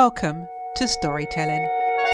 Welcome to Storytelling.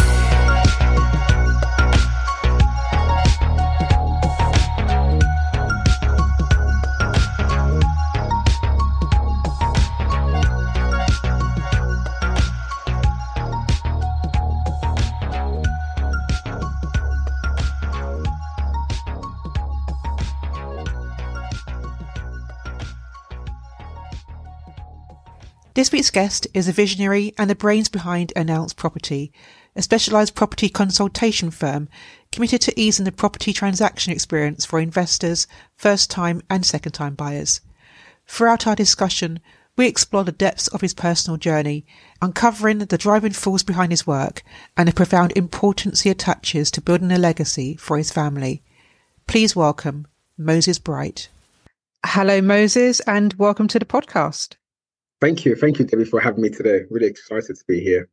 This week's guest is a visionary and the brains behind Announce Property, a specialised property consultation firm committed to easing the property transaction experience for investors, first-time and second-time buyers. Throughout our discussion, we explore the depths of his personal journey, uncovering the driving force behind his work and the profound importance he attaches to building a legacy for his family. Please welcome Moses Bright. Hello, Moses, and welcome to the podcast. Thank you, Debbie, for having me today. Really excited to be here.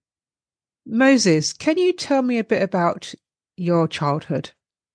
Moses, can you tell me a bit about your childhood?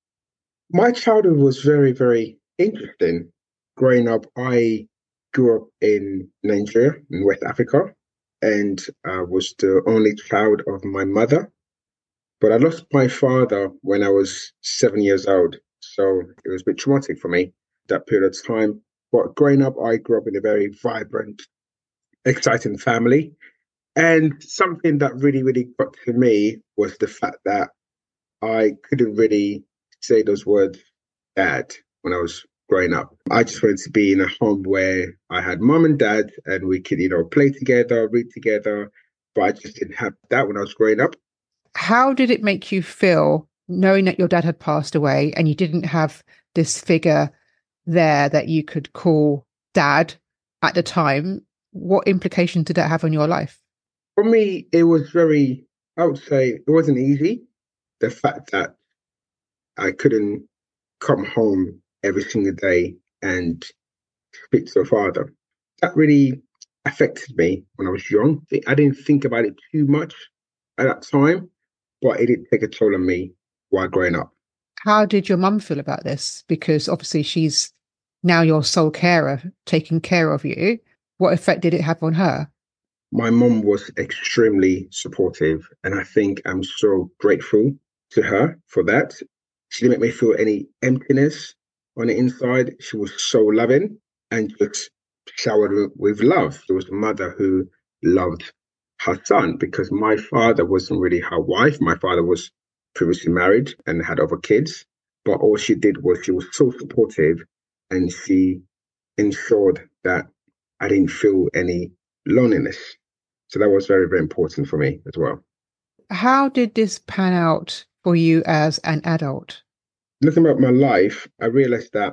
My childhood was very, very interesting. Growing up, I grew up in Nigeria, in West Africa, and I was the only child of my mother. But I lost my father when I was 7 years old, so it was a bit traumatic for me, that period of time. But growing up, I grew up in a very vibrant, exciting family. And something that really, really got to me was the fact that I couldn't really say those words, dad, when I was growing up. I just wanted to be in a home where I had mom and dad and we could, play together, read together. But I just didn't have that when I was growing up. How did it make you feel knowing that your dad had passed away and you didn't have this figure there that you could call dad at the time? What implications did that have on your life? For me, it was I would say it wasn't easy. The fact that I couldn't come home every single day and speak to a father, that really affected me when I was young. I didn't think about it too much at that time, but it did take a toll on me while growing up. How did your mum feel about this? Because obviously she's now your sole carer, taking care of you. What effect did it have on her? My mum was extremely supportive, and I think I'm so grateful to her for that. She didn't make me feel any emptiness on the inside. She was so loving and just showered with love. She was a mother who loved her son, because my father wasn't really her wife. My father was previously married and had other kids, but all she did was she was so supportive, and she ensured that I didn't feel any loneliness. So that was very, very important for me as well. How did this pan out for you as an adult? Looking at my life, I realized that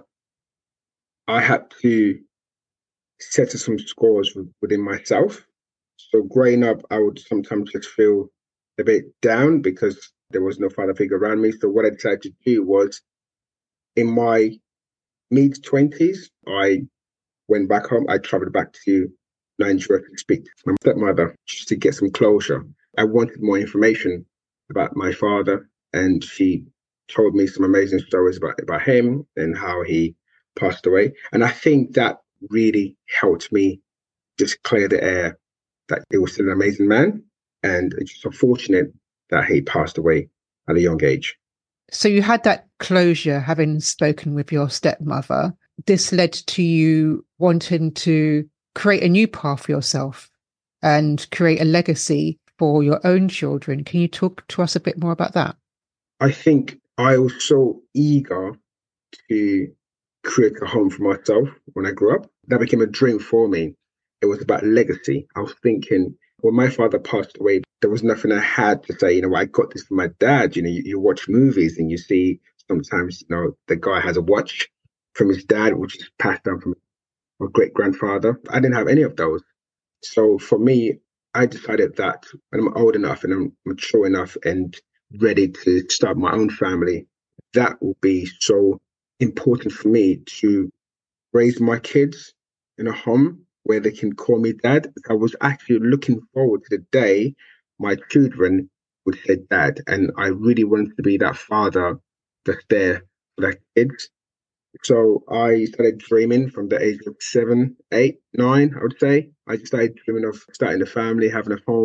I had to settle some scores within myself. So growing up, I would sometimes just feel a bit down because there was no father figure around me. So what I decided to do was, in my mid-20s, I went back home. I traveled back to Nigeria to speak to my stepmother just to get some closure. I wanted more information about my father, and she told me some amazing stories about him and how he passed away. And I think that really helped me just clear the air that he was still an amazing man, and it's just unfortunate that he passed away at a young age. So you had that closure, having spoken with your stepmother. This led to you wanting to create a new path for yourself and create a legacy for your own children. Can you talk to us a bit more about that? I think I was so eager to create a home for myself when I grew up. That became a dream for me. It was about legacy. I was thinking, when my father passed away, there was nothing I had to say, I got this from my dad. You watch movies and you see sometimes, the guy has a watch from his dad, which is passed down from my great-grandfather. I didn't have any of those. So for me, I decided that when I'm old enough and I'm mature enough and ready to start my own family, that will be so important for me to raise my kids in a home where they can call me dad. I was actually looking forward to the day my children would say dad. And I really wanted to be that father that's there for their kids. So I started dreaming from the age of 7, 8, 9, I would say. I just started dreaming of starting a family, having a home,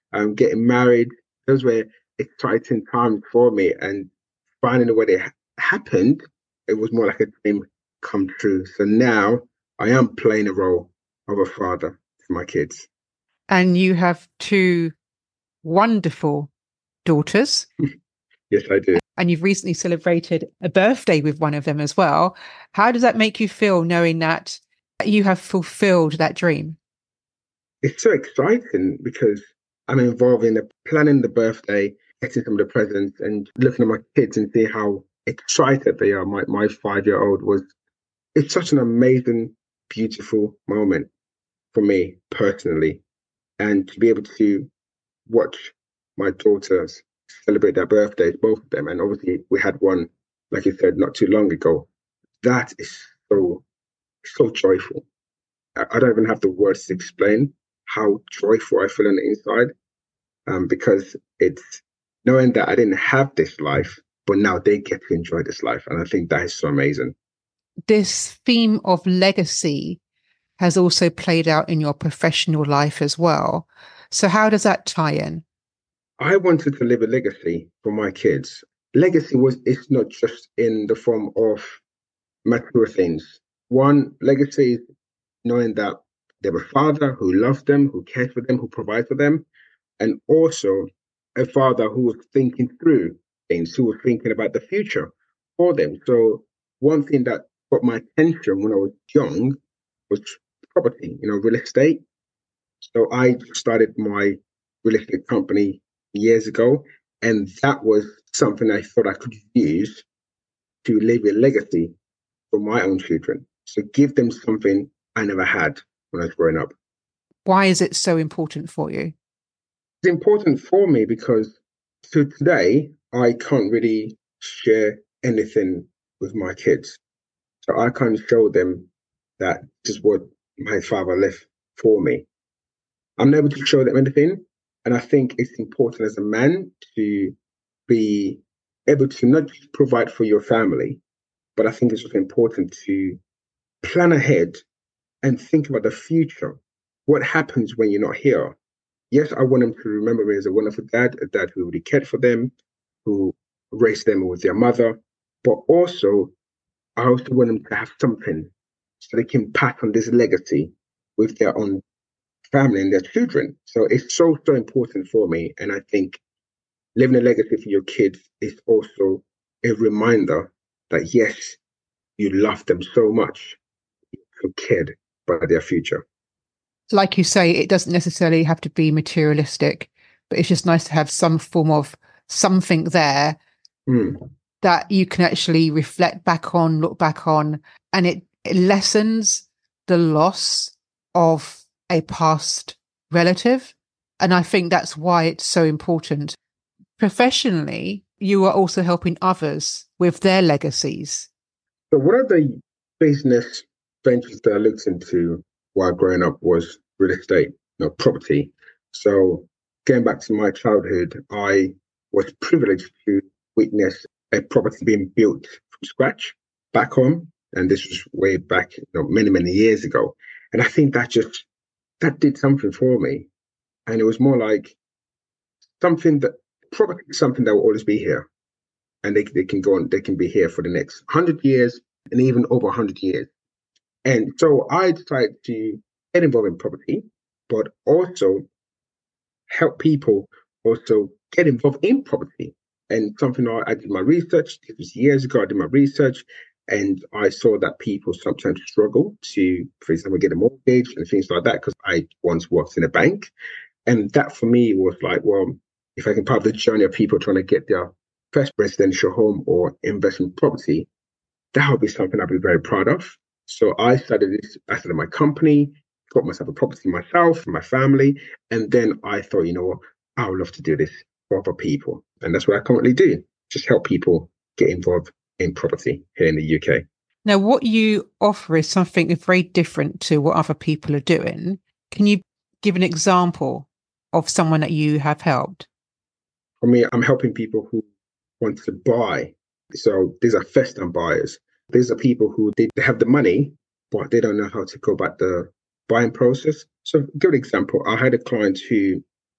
getting married. Those were exciting times for me. And finding the way they happened, it was more like a dream come true. So now I am playing a role of a father to my kids. And you have two wonderful daughters. Yes, I do. And you've recently celebrated a birthday with one of them as well. How does that make you feel knowing that you have fulfilled that dream? It's so exciting because I'm involved in the planning the birthday, getting some of the presents, and looking at my kids and see how excited they are. My 5-year-old was. It's such an amazing, beautiful moment for me personally, and to be able to watch my daughters celebrate their birthdays, both of them, and obviously we had one, like you said, not too long ago. That is so joyful. I don't even have the words to explain how joyful I feel on the inside, because it's knowing that I didn't have this life, but now they get to enjoy this life. And I think that is so amazing. This theme of legacy has also played out in your professional life as well. So how does that tie in? I wanted to leave a legacy for my kids. Legacy it's not just in the form of material things. One, legacy is knowing that they have a father who loves them, who cares for them, who provides for them, and also a father who was thinking through things, who was thinking about the future for them. So one thing that got my attention when I was young was property, real estate. So I started my real estate company years ago, and that was something I thought I could use to leave a legacy for my own children. So give them something I never had when I was growing up. Why is it so important for you? It's important for me because to today, I can't really share anything with my kids. So I can't show them that this is what my father left for me. I'm never to show them anything. And I think it's important as a man to be able to not just provide for your family, but I think it's also important to plan ahead and think about the future. What happens when you're not here? Yes, I want them to remember me as a wonderful dad, a dad who really cared for them, who raised them with their mother, but also I also want them to have something so they can pass on this legacy with their own family and their children. So it's so important for me. And I think living a legacy for your kids is also a reminder that yes, you love them so much, you cared about their future. Like you say, it doesn't necessarily have to be materialistic, but it's just nice to have some form of something there that you can actually reflect back on, look back on, and it lessens the loss of a past relative. And I think that's why it's so important. Professionally, you are also helping others with their legacies. So one of the business ventures that I looked into while growing up was real estate, property. So going back to my childhood, I was privileged to witness a property being built from scratch back home. And this was way back, many years ago. And I think that did something for me. And it was more like something that will always be here. And they can go on, they can be here for the next 100 years and even over 100 years. And so I decided to get involved in property, but also help people also get involved in property. And something I did my research, it was years ago, I did my research, and I saw that people sometimes struggle to, for example, get a mortgage and things like that, because I once worked in a bank. And that for me was like, well, if I can part of the journey of people trying to get their first residential home or investment property, that would be something I'd be very proud of. So I started my company, got myself a property myself, my family, and then I thought, what, I would love to do this for other people. And that's what I currently do, just help people get involved in property here in the UK. Now, what you offer is something very different to what other people are doing. Can you give an example of someone that you have helped? For me, I'm helping people who want to buy. So these are first-time buyers. These are people who they have the money, but they don't know how to go about the buying process. So, good example. I had a client who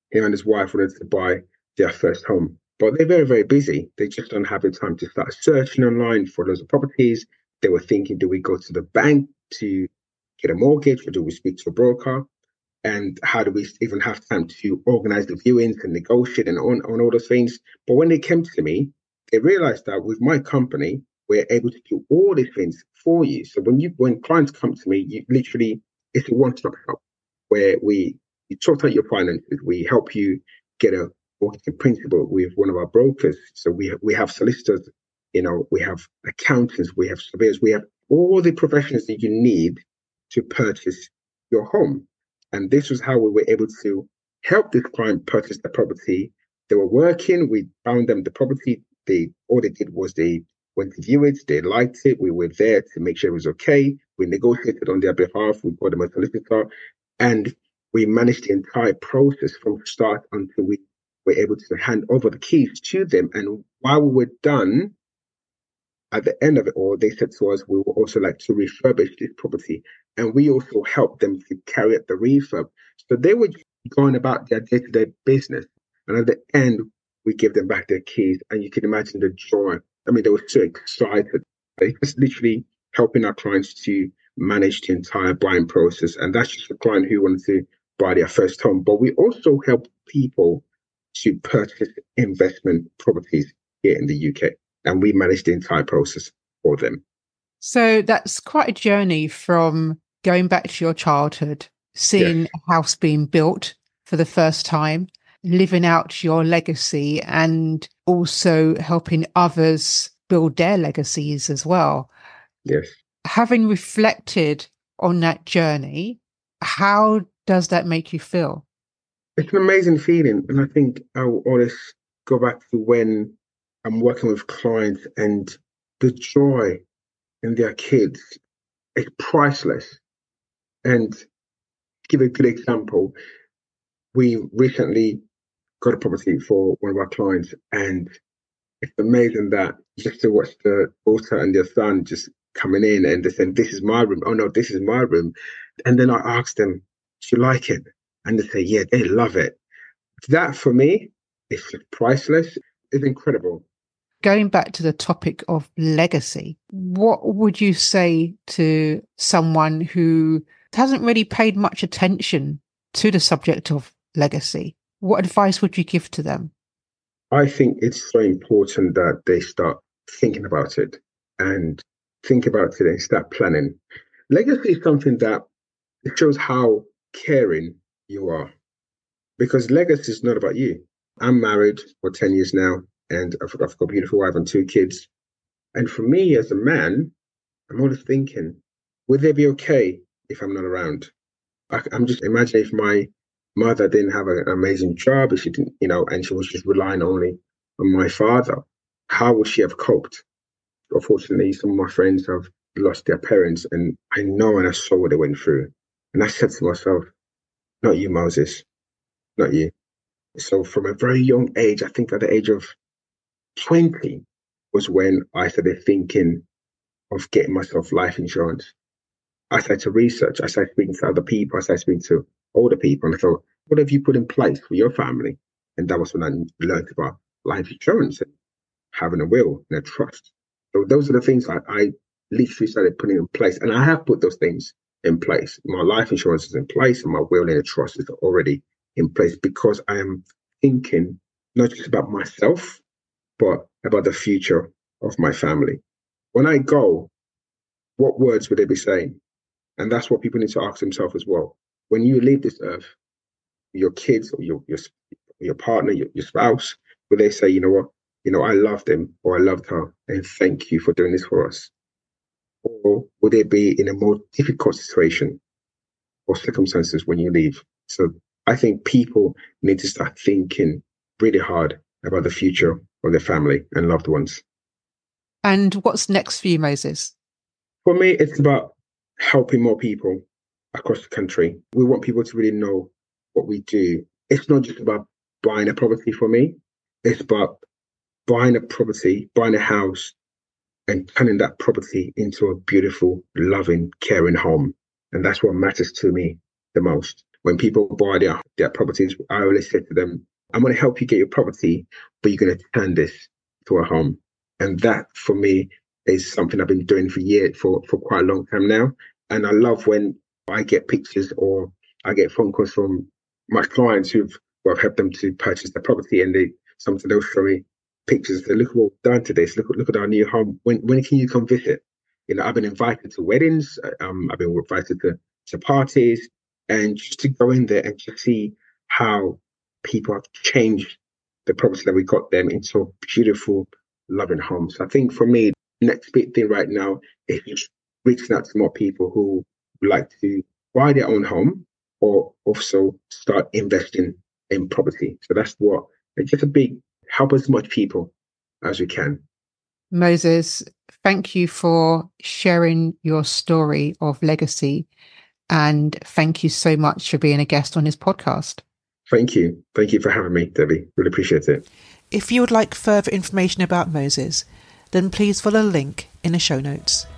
him and his wife wanted to buy their first home. But they're very, very busy. They just don't have the time to start searching online for loads of properties. They were thinking, do we go to the bank to get a mortgage, or do we speak to a broker? And how do we even have time to organize the viewings and negotiate and on all those things? But when they came to me, they realized that with my company, we're able to do all these things for you. So when clients come to me, you literally, it's a one-stop shop where we sort out your finances. We help you get a mortgage in principle with one of our brokers. So we have solicitors, we have accountants, we have surveyors, we have all the professionals that you need to purchase your home. And this was how we were able to help this client purchase the property. They were working, we found them the property. All they did was they went to view it, they liked it, we were there to make sure it was okay. We negotiated on their behalf, we got them a solicitor, and we managed the entire process from start until we were able to hand over the keys to them. And while we were done, at the end of it all, they said to us, we would also like to refurbish this property. And we also helped them to carry out the refurb. So they were going about their day-to-day business. And at the end, we give them back their keys. And you can imagine the joy. I mean, they were so excited. It's literally helping our clients to manage the entire buying process. And that's just a client who wanted to buy their first home. But we also help people to purchase investment properties here in the UK. And we manage the entire process for them. So that's quite a journey from going back to your childhood, seeing a house being built for the first time, living out your legacy, and also helping others build their legacies as well. Yes. Having reflected on that journey, how does that make you feel? It's an amazing feeling. And I think I'll always go back to when I'm working with clients and the joy in their kids is priceless. And to give a good example, we recently got a property for one of our clients, and it's amazing that just to watch the daughter and their son just coming in and they said, "This is my room." "Oh no, this is my room." And then I asked them, "Do you like it?" And they say, "Yeah, they love it." That for me is priceless. It's incredible. Going back to the topic of legacy, what would you say to someone who hasn't really paid much attention to the subject of legacy? What advice would you give to them? I think it's so important that they start thinking about it and start planning. Legacy is something that it shows how caring you are, because legacy is not about you. I'm married for 10 years now, and I've got a beautiful wife and 2 kids. And for me as a man, I'm always thinking, would they be okay if I'm not around? I'm just imagining if my mother didn't have an amazing job, if she didn't, and she was just relying only on my father, how would she have coped? Unfortunately, some of my friends have lost their parents, and I know and I saw what they went through. And I said to myself, not you, Moses, not you. So from a very young age, I think at the age of 20 was when I started thinking of getting myself life insurance. I started to research, I started speaking to other people, I started speaking to older people, and I thought, what have you put in place for your family? And that was when I learned about life insurance and having a will and a trust. So those are the things I literally started putting in place. And I have put those things in place. My life insurance is in place and my will and a trust is already in place, because I am thinking not just about myself, but about the future of my family. When I go, what words would they be saying? And that's what people need to ask themselves as well. When you leave this earth, your kids or your partner, your spouse, will they say, you know what, I loved him or I loved her, and thank you for doing this for us? Or would they be in a more difficult situation or circumstances when you leave? So I think people need to start thinking really hard about the future of their family and loved ones. And what's next for you, Moses? For me, it's about helping more people across the country. We want people to really know what we do. It's not just about buying a property for me. It's about buying a property, buying a house, and turning that property into a beautiful, loving, caring home. And that's what matters to me the most. when people buy their properties, I always say to them, I'm going to help you get your property, but you're going to turn this to a home. And that for me is something I've been doing for years, for quite a long time now. And I love when I get pictures or I get phone calls from my clients who I've helped them to purchase the property, and sometimes they'll show me pictures. They look what we've done to this. Look at our new home. When can you come visit? I've been invited to weddings. I've been invited to parties, and just to go in there and to see how people have changed the property that we got them into a beautiful, loving home. So I think for me, the next big thing right now is just reaching out to more people who would like to buy their own home or also start investing in property. So that's what, it's just a big help as much people as we can. Moses, thank you for sharing your story of legacy, and thank you so much for being a guest on his podcast. Thank you. Thank you for having me, Debbie. Really appreciate it. If you would like further information about Moses, then please follow the link in the show notes.